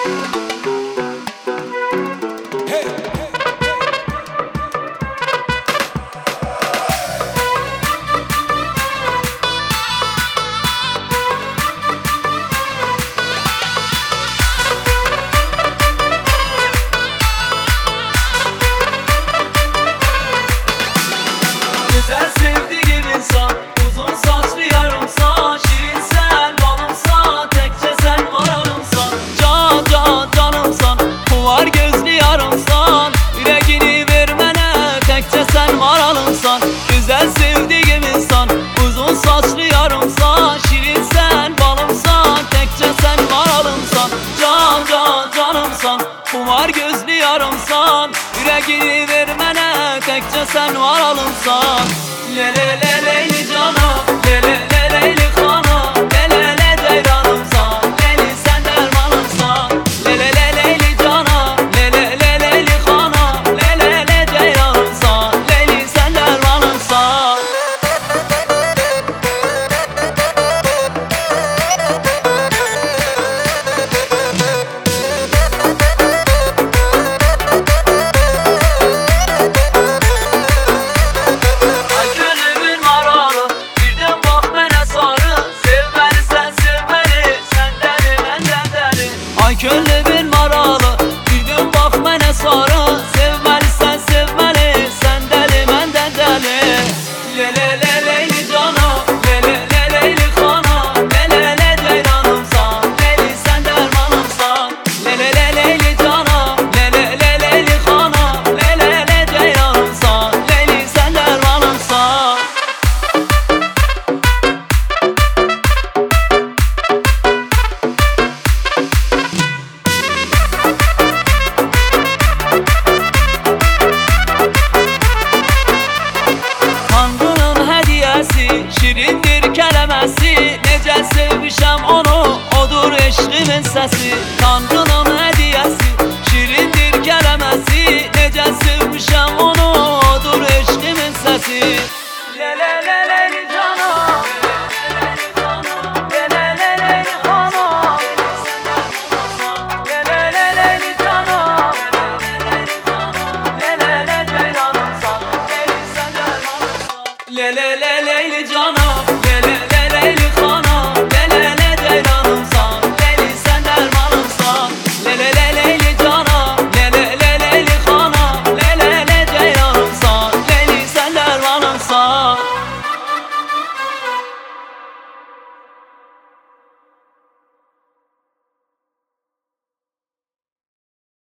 Güzel sevdiğim insan, uzun saçlı yarımsan, şirinsen, balımsan, tekçe sen vararımsan. Can can canımsan, kuvar gözlü yarımsan, yüreğini vermene, tekçe sen vararımsan. Güzel sevdiğim insan, uzun saçlı yarımsan, şirinsen, balımsan, tekçe sen vararımsan. Can can canımsan, kuvar gözlü yarımsan, yüreğini vermene, tekçe sen varalımsan. Le le le leyli canım, le le le leyli hanım, le le le ceyranımsan, leyli sen dermanımsan. Le le le leyli canım, le le le leyli hanım, le le le ceyranımsan, leyli sen dermanımsan. Ay könlümün maralı, birden bak mənə sarı, sevməlisən sevməli, sən dəli məndən dəli. Le le le leyli canım, le le le leyli hanım, le le le ceyranımsan, leyli sən dərmanımsan. Le le le leyli canım, le le le leyli hanım, le le le ceyranımsan, leyli sən dərmanımsan. Şirindir kələməsi, necə sevmişəm onu, odur eşqimin səsi.